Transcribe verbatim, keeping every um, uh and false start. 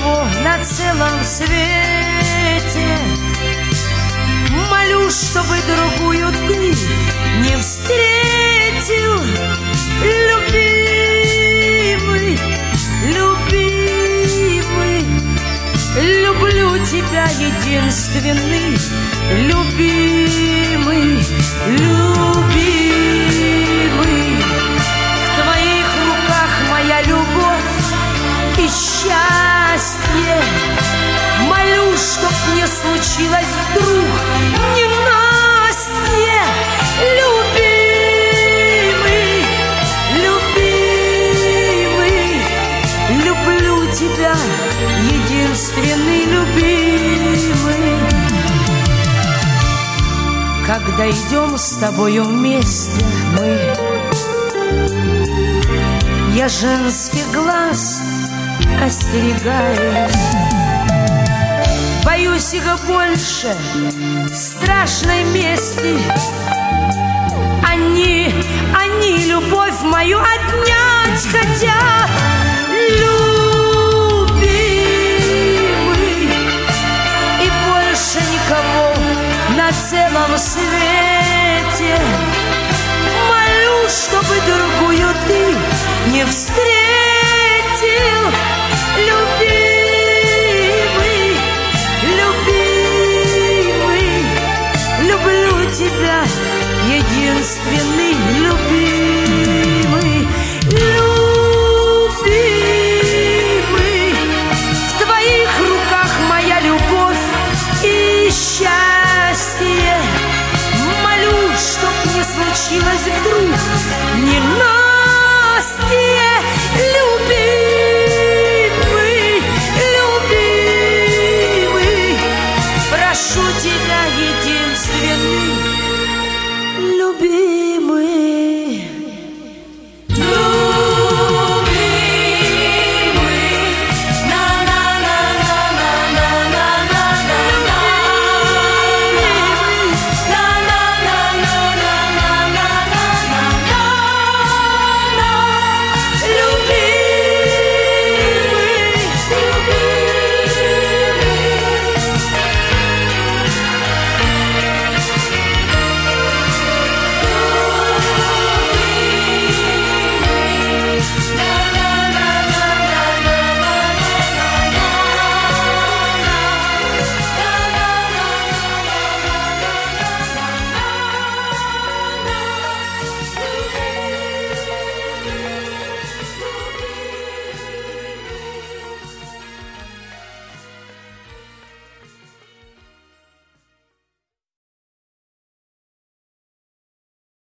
никого на целом свете. Молю, чтобы другую ты не встретил, любимый, любимый. Люблю тебя, единственный, любимый, любимый. В твоих руках моя любовь и счастье. Молю, чтоб не случилось вдруг ненастье. Любимый, любимый, люблю тебя, единственный, любимый. Когда идем с тобою вместе мы, я женских глаз остерегаюсь. Боюсь их больше страшной мести. Они, они любовь мою отнять хотят. Любимый, и больше никого на целом свете. Молю, чтобы другую ты не встретил.